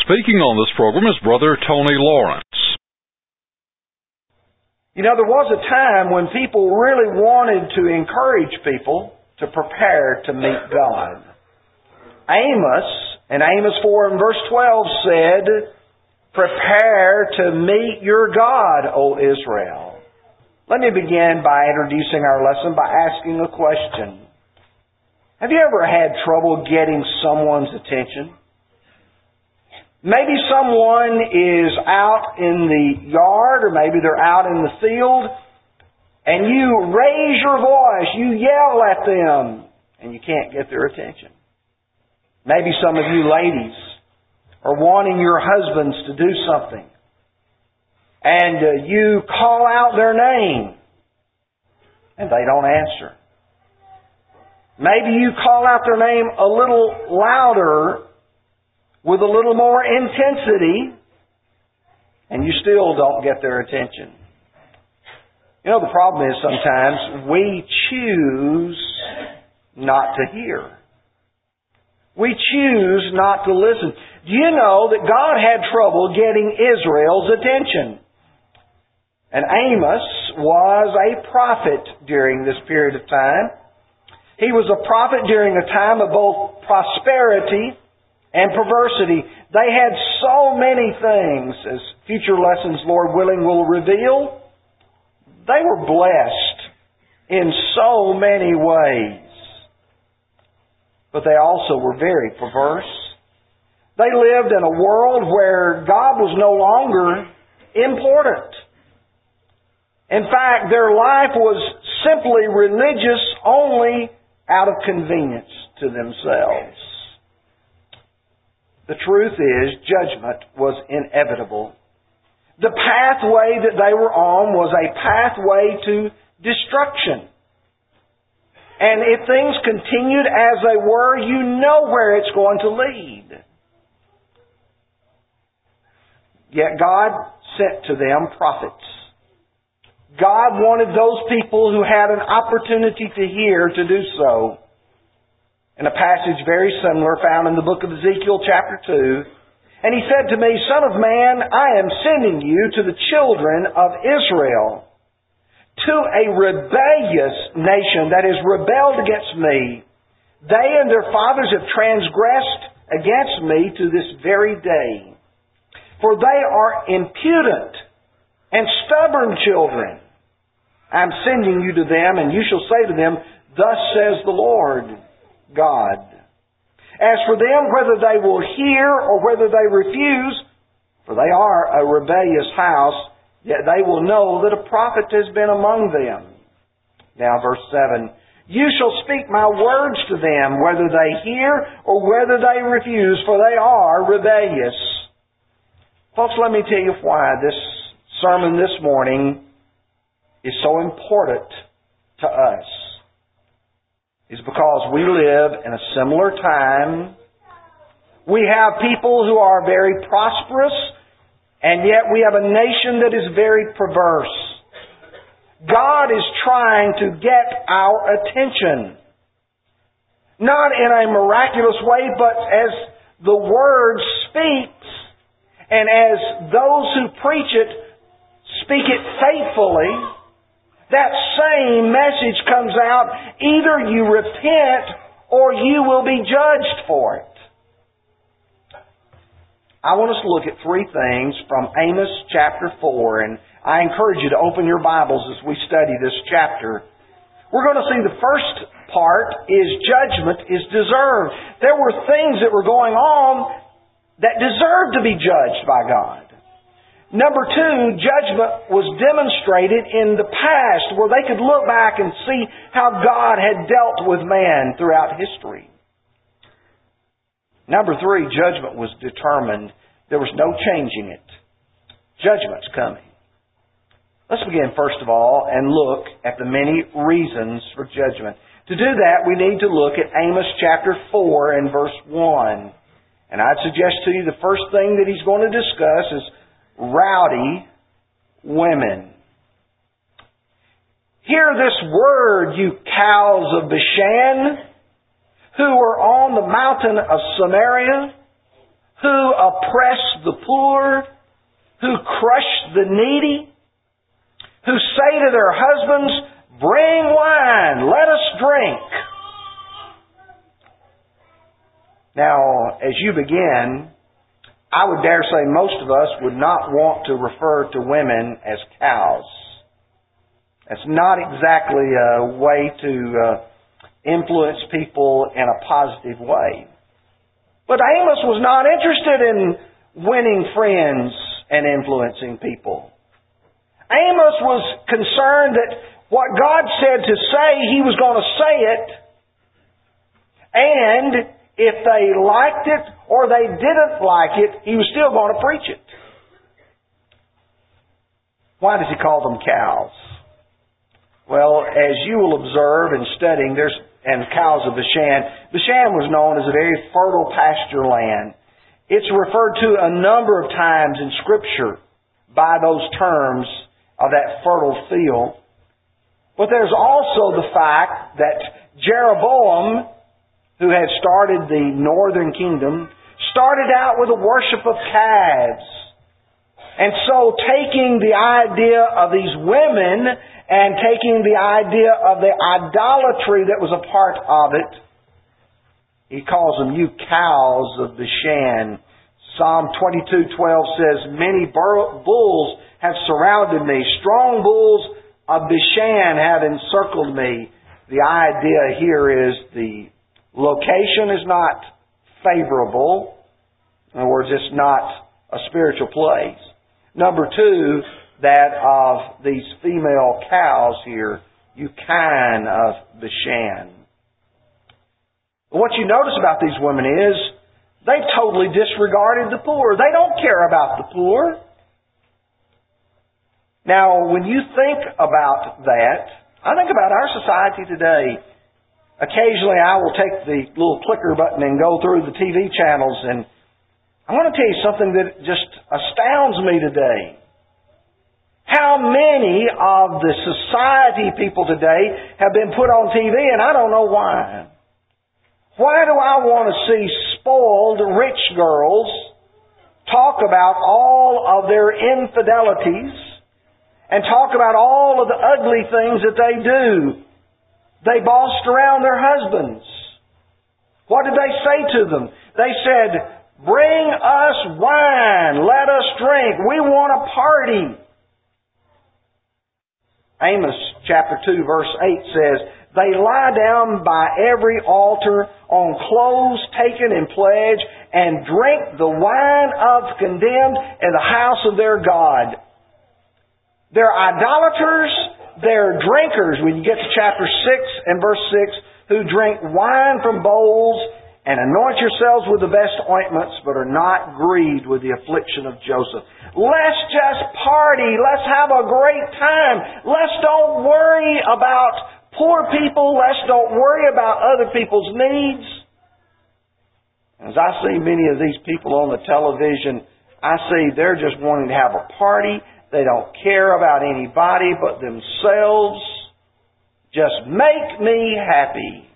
Speaking on this program is Brother Tony Lawrence. You know, there was a time when people really wanted to encourage people to prepare to meet God. Amos, in Amos 4 and verse 12 said, "Prepare to meet your God, O Israel." Let me begin by introducing our lesson by asking a question. Have you ever had trouble getting someone's attention? Maybe someone is out in the yard, or maybe they're out in the field, and you raise your voice, you yell at them, and you can't get their attention. Maybe some of you ladies are wanting your husbands to do something, and you call out their name, and they don't answer. Maybe you call out their name a little louder, with a little more intensity, and you still don't get their attention. You know, the problem is sometimes we choose not to hear. We choose not to listen. Do you know that God had trouble getting Israel's attention? And Amos was a prophet during this period of time. He was a prophet during a time of both prosperity and perversity. They had so many things, as future lessons, Lord willing, will reveal. They were blessed in so many ways. But they also were very perverse. They lived in a world where God was no longer important. In fact, their life was simply religious only out of convenience to themselves. The truth is, judgment was inevitable. The pathway that they were on was a pathway to destruction. And if things continued as they were, you know where it's going to lead. Yet God sent to them prophets. God wanted those people who had an opportunity to hear to do so. In a passage very similar found in the book of Ezekiel chapter 2. And he said to me, "Son of man, I am sending you to the children of Israel, to a rebellious nation that has rebelled against me. They and their fathers have transgressed against me to this very day. For they are impudent and stubborn children. I am sending you to them, and you shall say to them, Thus says the Lord God. As for them, whether they will hear or whether they refuse, for they are a rebellious house, yet they will know that a prophet has been among them." Now verse 7. "You shall speak my words to them, whether they hear or whether they refuse, for they are rebellious." Folks, let me tell you why this sermon this morning is so important to us. Is because we live in a similar time. We have people who are very prosperous, and yet we have a nation that is very perverse. God is trying to get our attention. Not in a miraculous way, but as the Word speaks, and as those who preach it speak it faithfully, that same message comes out. Either you repent or you will be judged for it. I want us to look at three things from Amos chapter 4, and I encourage you to open your Bibles as we study this chapter. We're going to see the first part is judgment is deserved. There were things that were going on that deserved to be judged by God. Number two, judgment was demonstrated in the past, where they could look back and see how God had dealt with man throughout history. Number three, judgment was determined. There was no changing it. Judgment's coming. Let's begin first of all and look at the many reasons for judgment. To do that, we need to look at Amos chapter 4 and verse 1. And I'd suggest to you the first thing that he's going to discuss is rowdy women. Hear this word, you cows of Bashan, who are on the mountain of Samaria, who oppress the poor, who crush the needy, who say to their husbands, "Bring wine, let us drink." Now, as you begin, I would dare say most of us would not want to refer to women as cows. That's not exactly a way to influence people in a positive way. But Amos was not interested in winning friends and influencing people. Amos was concerned that what God said to say, he was going to say it. And if they liked it or they didn't like it, he was still going to preach it. Why does he call them cows? Well, as you will observe in studying, and cows of Bashan. Bashan was known as a very fertile pasture land. It's referred to a number of times in Scripture by those terms of that fertile field. But there's also the fact that Jeroboam, who had started the northern kingdom, started out with a worship of calves. And so taking the idea of these women and taking the idea of the idolatry that was a part of it, he calls them, "You cows of Bashan." Psalm 22:12 says, "Many bulls have surrounded me. Strong bulls of Bashan have encircled me." The idea here is the location is not favorable. In other words, it's not a spiritual place. Number two, that of these female cows here, "You kine of Bashan." What you notice about these women is they totally disregarded the poor. They don't care about the poor. Now, when you think about that, I think about our society today. Occasionally I will take the little clicker button and go through the TV channels, and I want to tell you something that just astounds me today. How many of the society people today have been put on TV, and I don't know why. Why do I want to see spoiled rich girls talk about all of their infidelities and talk about all of the ugly things that they do? They bossed around their husbands. What did they say to them? They said, "Bring us wine, let us drink, we want a party." Amos chapter 2 verse 8 says, "They lie down by every altar on clothes taken in pledge and drink the wine of condemned in the house of their God." They're idolaters, they're drinkers, when you get to chapter 6 and verse 6, "who drink wine from bowls and anoint yourselves with the best ointments, but are not grieved with the affliction of Joseph." Let's just party. Let's have a great time. Let's don't worry about poor people. Let's don't worry about other people's needs. As I see many of these people on the television, I see they're just wanting to have a party. They don't care about anybody but themselves. Just make me happy.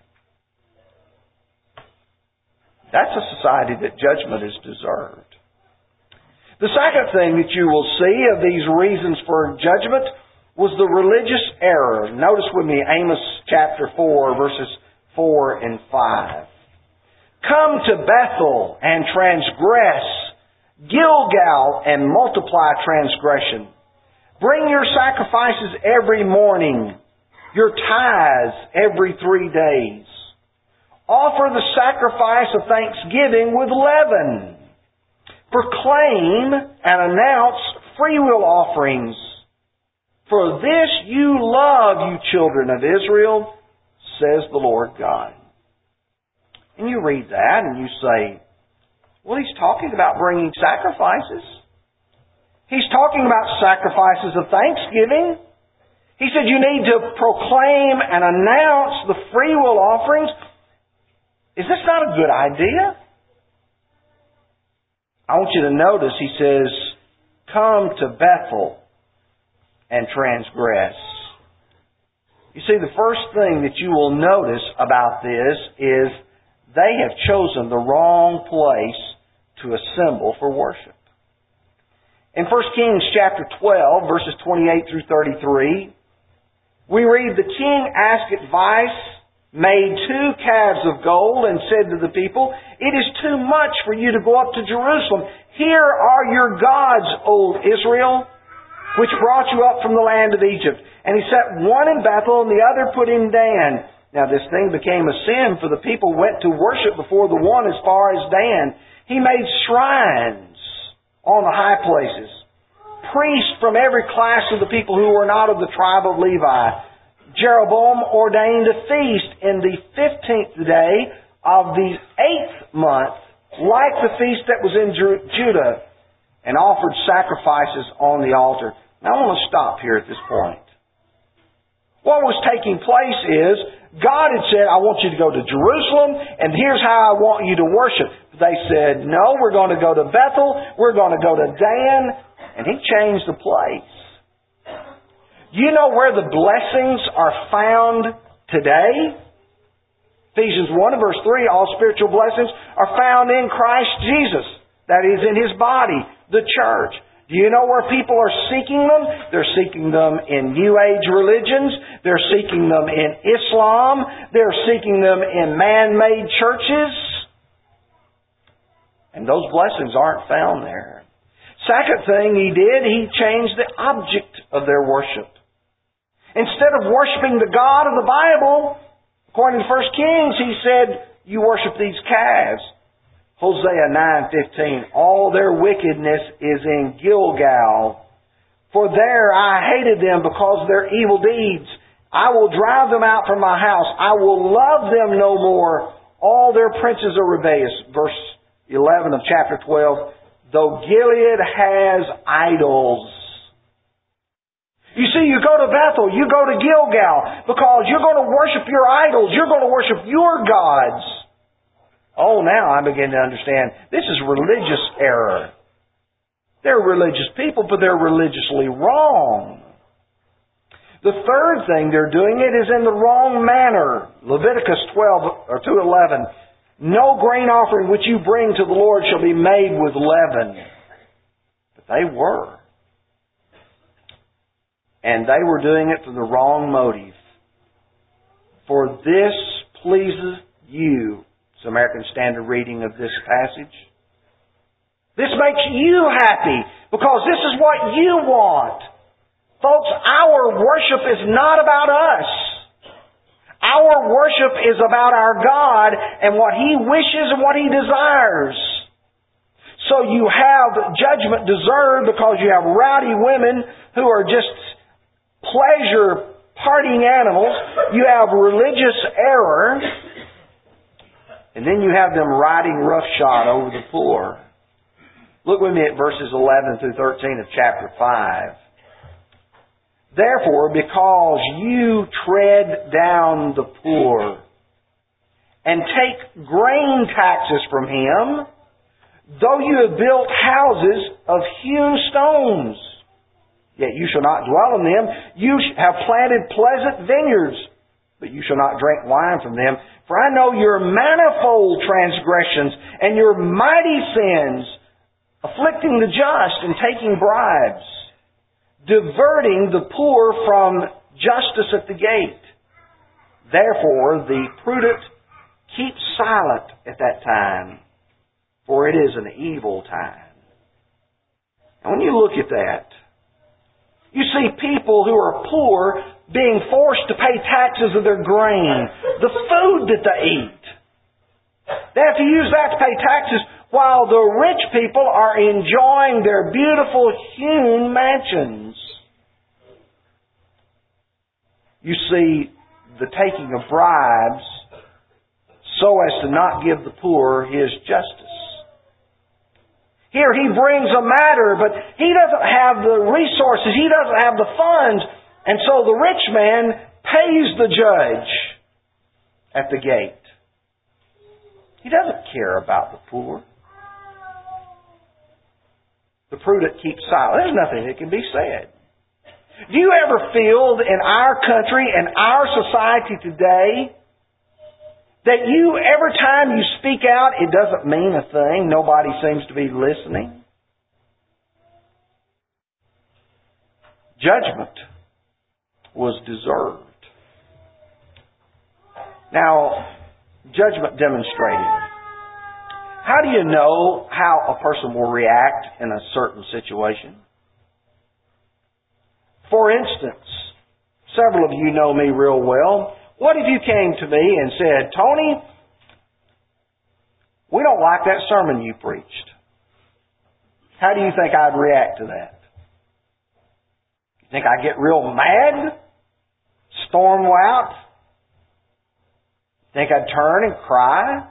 That's a society that judgment is deserved. The second thing that you will see of these reasons for judgment was the religious error. Notice with me Amos chapter 4, verses 4 and 5. "Come to Bethel and transgress, Gilgal and multiply transgression. Bring your sacrifices every morning, your tithes every 3 days. Offer the sacrifice of thanksgiving with leaven. Proclaim and announce freewill offerings. For this you love, you children of Israel, says the Lord God." And you read that and you say, well, he's talking about bringing sacrifices. He's talking about sacrifices of thanksgiving. He said you need to proclaim and announce the freewill offerings. Is this not a good idea? I want you to notice he says, "Come to Bethel and transgress." You see, the first thing that you will notice about this is they have chosen the wrong place to assemble for worship. In 1 Kings chapter 12, verses 28 through 33, we read, "The king asked advice, made 2 calves of gold, and said to the people, 'It is too much for you to go up to Jerusalem. Here are your gods, O Israel, which brought you up from the land of Egypt.' And he set one in Bethel and the other put in Dan. Now this thing became a sin, for the people went to worship before the one as far as Dan. He made shrines on the high places. Priests from every class of the people who were not of the tribe of Levi. Jeroboam ordained a feast in the 15th day of the 8th month, like the feast that was in Judah, and offered sacrifices on the altar." Now I want to stop here at this point. What was taking place is, God had said, "I want you to go to Jerusalem, and here's how I want you to worship." They said, "No, we're going to go to Bethel, we're going to go to Dan," and He changed the place. Do you know where the blessings are found today? Ephesians 1 and verse 3, all spiritual blessings are found in Christ Jesus. That is, in His body, the church. Do you know where people are seeking them? They're seeking them in New Age religions. They're seeking them in Islam. They're seeking them in man-made churches. And those blessings aren't found there. Second thing He did, He changed the object of their worship. Instead of worshiping the God of the Bible, according to 1 Kings, He said, "You worship these calves." Hosea 9:15, "All their wickedness is in Gilgal. For there I hated them because of their evil deeds. I will drive them out from my house. I will love them no more. All their princes are rebellious." Verse 11 of chapter 12, "Though Gilead has idols." You see, you go to Bethel, you go to Gilgal, because you're going to worship your idols. You're going to worship your gods. Oh, now I begin to understand. This is religious error. They're religious people, but they're religiously wrong. The third thing they're doing it is in the wrong manner. Leviticus 2:11. "No grain offering which you bring to the Lord shall be made with leaven." But they were. And they were doing it for the wrong motive. "For this pleases you." It's the American Standard reading of this passage. This makes you happy because this is what you want. Folks, our worship is not about us. Our worship is about our God and what He wishes and what He desires. So you have judgment deserved because you have rowdy women who are just pleasure partying animals. You have religious error. And then you have them riding roughshod over the poor. Look with me at verses 11 through 13 of chapter 5. "Therefore, because you tread down the poor and take grain taxes from him, though you have built houses of hewn stones, yet you shall not dwell in them. You have planted pleasant vineyards, but you shall not drink wine from them. For I know your manifold transgressions and your mighty sins, afflicting the just and taking bribes, diverting the poor from justice at the gate. Therefore the prudent keep silent at that time, for it is an evil time." And when you look at that, you see people who are poor being forced to pay taxes of their grain, the food that they eat. They have to use that to pay taxes while the rich people are enjoying their beautiful hewn mansions. You see, the taking of bribes so as to not give the poor his justice. Here he brings a matter, but he doesn't have the resources, he doesn't have the funds, and so the rich man pays the judge at the gate. He doesn't care about the poor. The prudent keep silent. There's nothing that can be said. Do you ever feel in our country and our society today That you, every time you speak out, it doesn't mean a thing. Nobody seems to be listening. Judgment was deserved. Now, judgment demonstrated. How do you know how a person will react in a certain situation? For instance, several of you know me real well. What if you came to me and said, Tony, we don't like that sermon you preached. How do you think I'd react to that? You think I'd get real mad? Storm out? Think I'd turn and cry?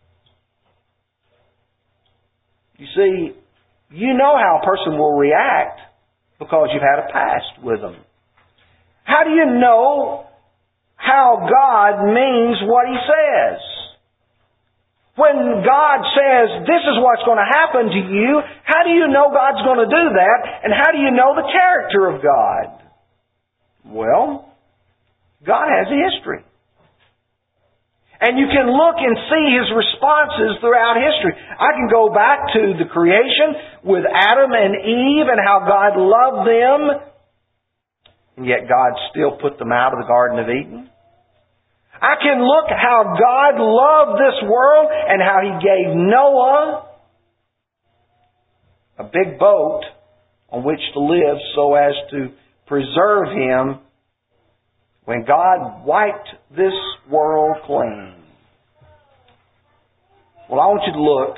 You see, you know how a person will react because you've had a past with them. How do you know how God means what He says? When God says, this is what's going to happen to you, how do you know God's going to do that? And how do you know the character of God? Well, God has a history. And you can look and see His responses throughout history. I can go back to the creation with Adam and Eve and how God loved them. And yet God still put them out of the Garden of Eden. I can look how God loved this world and how He gave Noah a big boat on which to live so as to preserve him when God wiped this world clean. Well, I want you to look.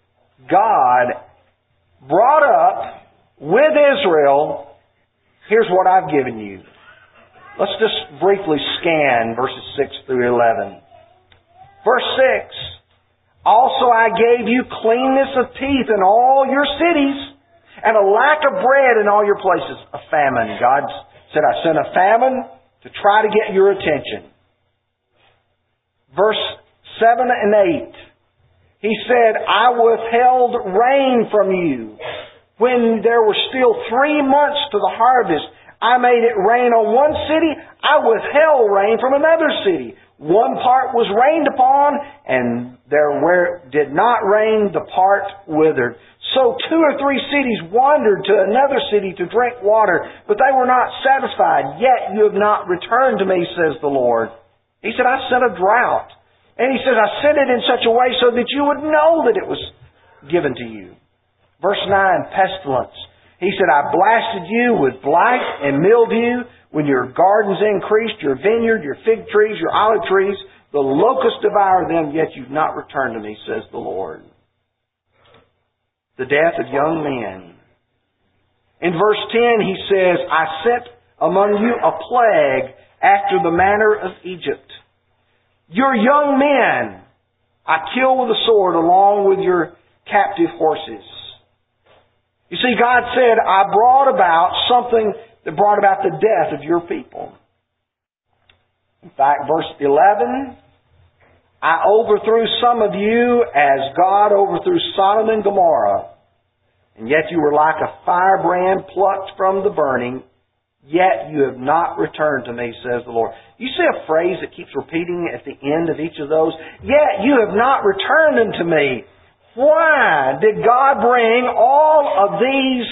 God brought up with Israel, here's what I've given you. Let's just briefly scan verses 6 through 11. Verse 6, also I gave you cleanness of teeth in all your cities, and a lack of bread in all your places. A famine. God said, I sent a famine to try to get your attention. Verse 7 and 8. He said, I withheld rain from you. When there were still 3 months to the harvest, I made it rain on one city. I withheld rain from another city. One part was rained upon, and there where it did not rain, the part withered. So 2 or 3 cities wandered to another city to drink water, but they were not satisfied. Yet you have not returned to me, says the Lord. He said, I sent a drought. And He says, I sent it in such a way so that you would know that it was given to you. Verse 9, pestilence. He said, I blasted you with blight and mildew when your gardens increased, your vineyard, your fig trees, your olive trees. The locusts devoured them, yet you've not returned to me, says the Lord. The death of young men. In verse 10, He says, I sent among you a plague after the manner of Egypt. Your young men I kill with a sword along with your captive horses. You see, God said, I brought about something that brought about the death of your people. In fact, verse 11, I overthrew some of you as God overthrew Sodom and Gomorrah. And yet you were like a firebrand plucked from the burning. Yet you have not returned to me, says the Lord. You see a phrase that keeps repeating at the end of each of those? Yet you have not returned unto me. Why did God bring all of these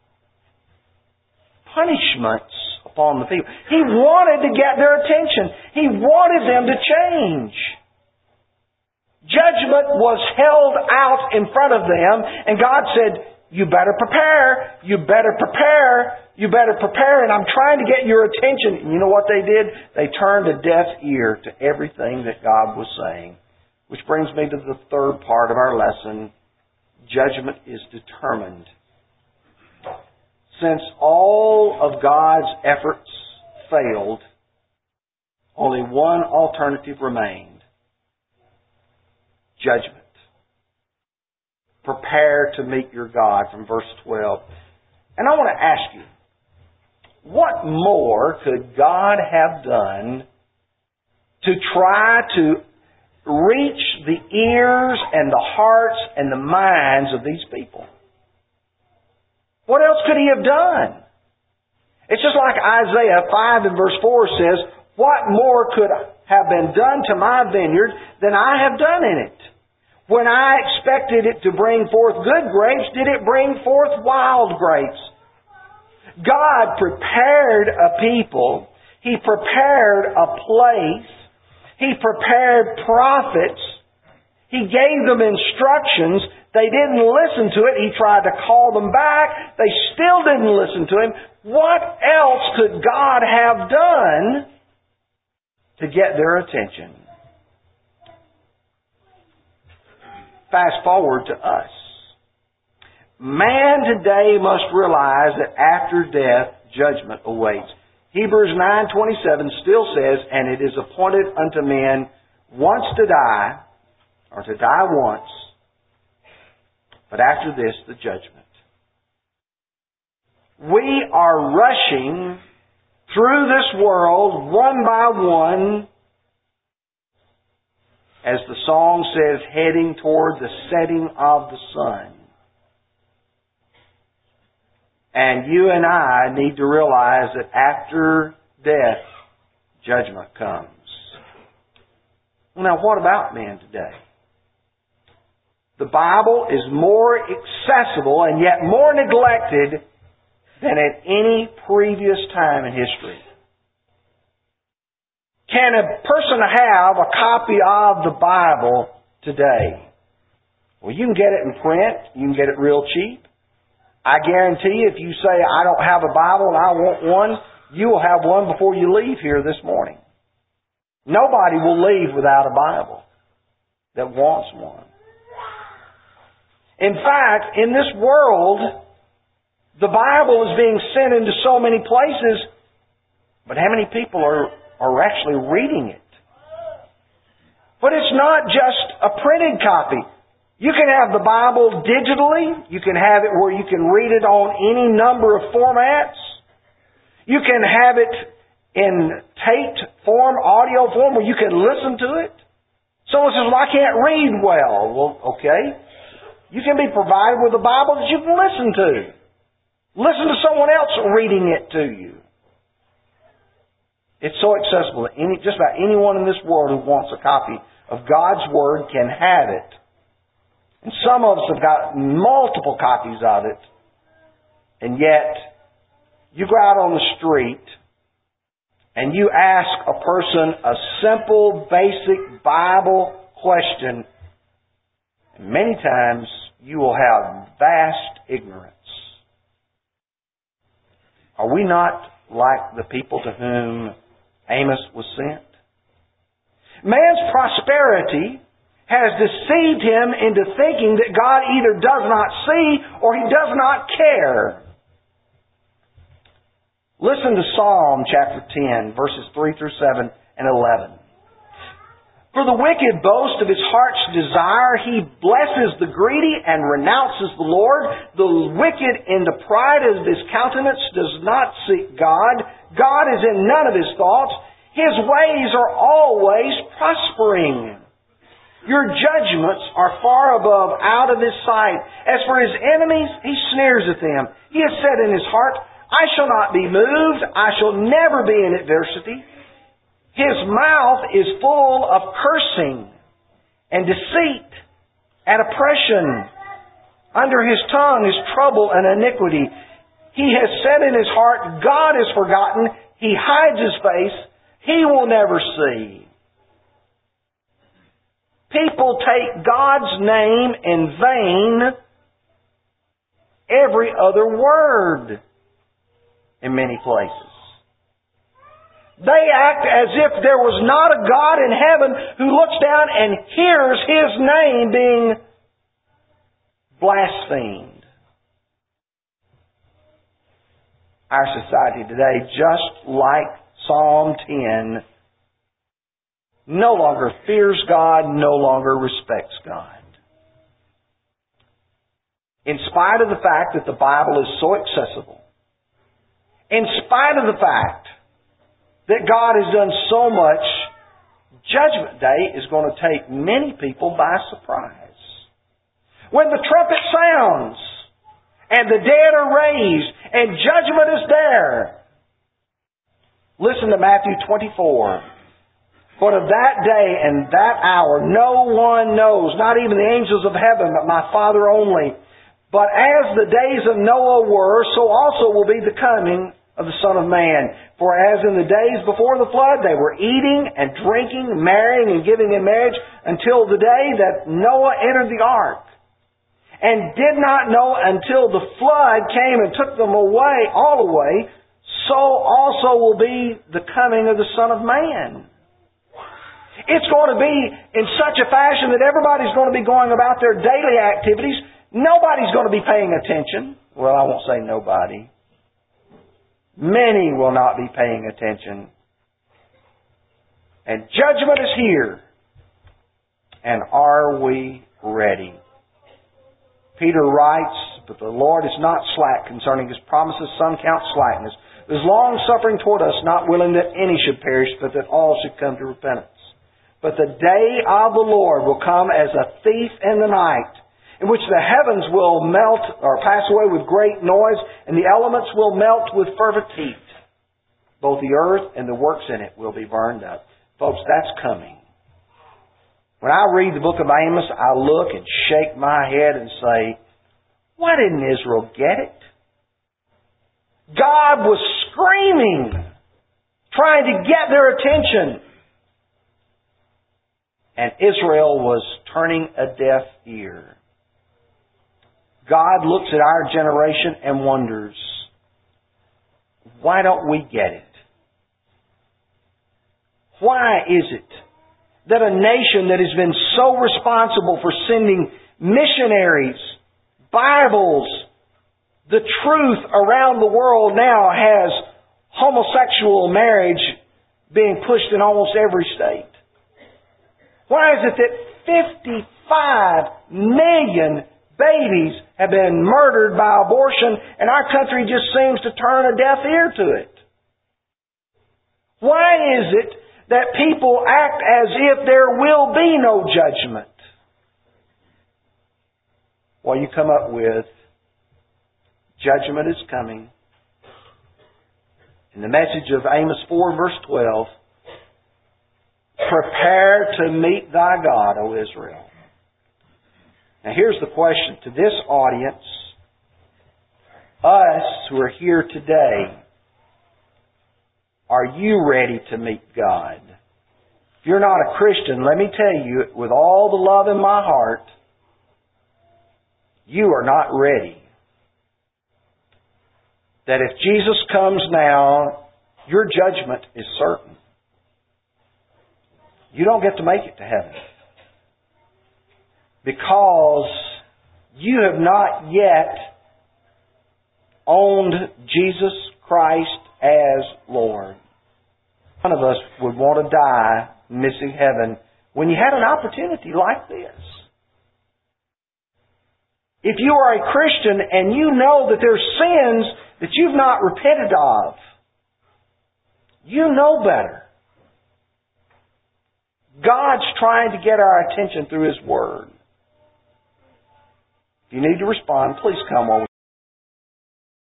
punishments upon the people? He wanted to get their attention. He wanted them to change. Judgment was held out in front of them, and God said, you better prepare, you better prepare, you better prepare, and I'm trying to get your attention. And you know what they did? They turned a deaf ear to everything that God was saying. Which brings me to the third part of our lesson. Judgment is determined. Since all of God's efforts failed, only one alternative remained. Judgment. Prepare to meet your God, from verse 12. And I want to ask you, what more could God have done to try to reach the ears and the hearts and the minds of these people? What else could He have done? It's just like Isaiah 5 and verse 4 says, What more could have been done to my vineyard than I have done in it? When I expected it to bring forth good grapes, did it bring forth wild grapes? God prepared a people. He prepared a place. He prepared prophets. He gave them instructions. They didn't listen to it. He tried to call them back. They still didn't listen to Him. What else could God have done to get their attention? Fast forward to us. Man today must realize that after death, judgment awaits. Hebrews 9:27 still says, "And it is appointed unto men once to die, or to die once, but after this, the judgment." We are rushing through this world one by one, as the song says, heading toward the setting of the sun. And you and I need to realize that after death, judgment comes. Now, what about men today? The Bible is more accessible and yet more neglected than at any previous time in history. Can a person have a copy of the Bible today? Well, you can get it in print. You can get it real cheap. I guarantee you, if you say, "I don't have a Bible and I want one," you will have one before you leave here this morning. Nobody will leave without a Bible that wants one. In fact, in this world, the Bible is being sent into so many places, but how many people are actually reading it? But it's not just a printed copy. You can have the Bible digitally. You can have it where you can read it on any number of formats. You can have it in taped form, audio form, where you can listen to it. Someone says, "Well, I can't read well." Well, okay. You can be provided with a Bible that you can listen to. Listen to someone else reading it to you. It's so accessible that just about anyone in this world who wants a copy of God's Word can have it. And some of us have got multiple copies of it. And yet, you go out on the street and you ask a person a simple, basic Bible question, and many times you will have vast ignorance. Are we not like the people to whom Amos was sent? Man's prosperity has deceived him into thinking that God either does not see or He does not care. Listen to Psalm chapter 10, verses 3 through 7 and 11. "For the wicked boast of his heart's desire. He blesses the greedy and renounces the Lord. The wicked in the pride of his countenance does not seek God. God is in none of his thoughts. His ways are always prospering. Your judgments are far above out of His sight. As for His enemies, He sneers at them. He has said in His heart, I shall not be moved. I shall never be in adversity. His mouth is full of cursing and deceit and oppression. Under His tongue is trouble and iniquity. He has said in His heart, God is forgotten. He hides His face. He will never see. People take God's name in vain every other word in many places. They act as if there was not a God in heaven who looks down and hears His name being blasphemed. Our society today, just like Psalm 10, no longer fears God, no longer respects God. In spite of the fact that the Bible is so accessible, in spite of the fact that God has done so much, Judgment Day is going to take many people by surprise. When the trumpet sounds, and the dead are raised, and judgment is there, Listen to Matthew 24. But of that day and that hour no one knows, not even the angels of heaven, but my Father only. But as the days of Noah were, so also will be the coming of the Son of Man. For as in the days before the flood, they were eating and drinking, marrying and giving in marriage, until the day that Noah entered the ark, and did not know until the flood came and took them away, all away, so also will be the coming of the Son of Man. It's going to be in such a fashion that everybody's going to be going about their daily activities. Nobody's going to be paying attention. Well, I won't say nobody. Many will not be paying attention. And judgment is here. And are we ready? Peter writes, but the Lord is not slack concerning His promises. Some count slackness. He is long-suffering toward us, not willing that any should perish, but that all should come to repentance. But the day of the Lord will come as a thief in the night, in which the heavens will melt or pass away with great noise, and the elements will melt with fervent heat. Both the earth and the works in it will be burned up. Folks, that's coming. When I read the book of Amos, I look and shake my head and say, why didn't Israel get it? God was screaming, trying to get their attention. And Israel was turning a deaf ear. God looks at our generation and wonders, why don't we get it? Why is it that a nation that has been so responsible for sending missionaries, Bibles, the truth around the world now has homosexual marriage being pushed in almost every state? Why is it that 55 million babies have been murdered by abortion and our country just seems to turn a deaf ear to it? Why is it that people act as if there will be no judgment? Well, you come up with, judgment is coming. In the message of Amos 4 verse 12, prepare to meet thy God, O Israel. Now here's the question to this audience, us who are here today, are you ready to meet God? If you're not a Christian, let me tell you, with all the love in my heart, you are not ready. That if Jesus comes now, your judgment is certain. You don't get to make it to heaven. Because you have not yet owned Jesus Christ as Lord. None of us would want to die missing heaven when you had an opportunity like this. If you are a Christian and you know that there's sins that you've not repented of, you know better. God's trying to get our attention through His Word. If you need to respond, please come on.